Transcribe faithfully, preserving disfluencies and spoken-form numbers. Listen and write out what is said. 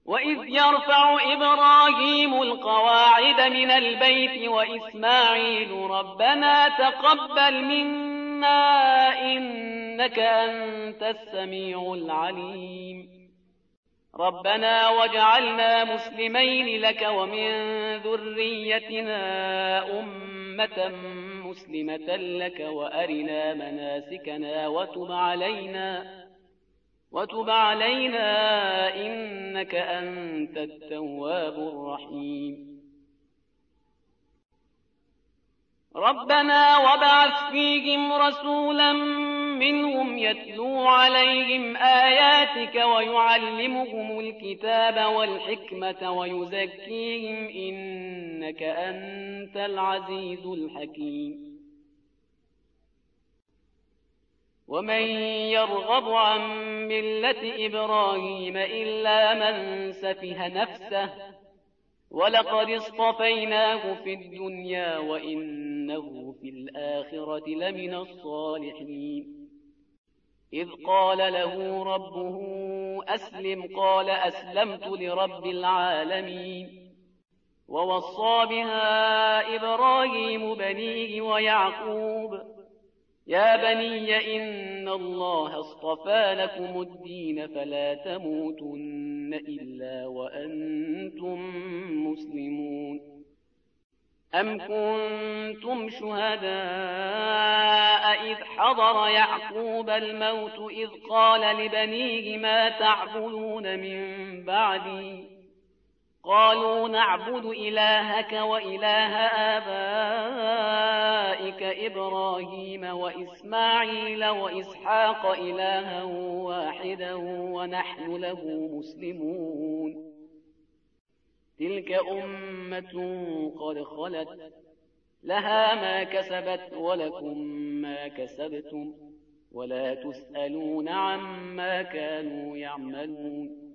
وإذ يرفع إبراهيم القواعد من البيت وإسماعيل ربنا تقبل منا إنك أنت السميع العليم ربنا واجعلنا مسلمين لك ومن ذريتنا أمة مسلمة لك وأرنا مناسكنا وتب علينا وتب علينا إنك أنت التواب الرحيم ربنا وابعث فيهم رسولا منهم يتلو عليهم آياتك ويعلمهم الكتاب والحكمة ويزكيهم إنك أنت العزيز الحكيم ومن يرغب عن ملة إبراهيم إلا من سفه نفسه ولقد اصطفيناه في الدنيا وإنه في الآخرة لمن الصالحين إذ قال له ربه أسلم قال أسلمت لرب العالمين ووصى بها إبراهيم بنيه ويعقوب يا بني إن الله اصطفى لكم الدين فلا تموتن إلا وأنتم مسلمون أم كنتم شهداء إذ حضر يعقوب الموت إذ قال لبنيه ما تعبدون من بعدي قالوا نعبد إلهك وإله آبائك إبراهيم وإسماعيل وإسحاق إلها واحدا ونحن له مسلمون تلك أمة قد خلت لها ما كسبت ولكم ما كسبتم ولا تسألون عما كانوا يعملون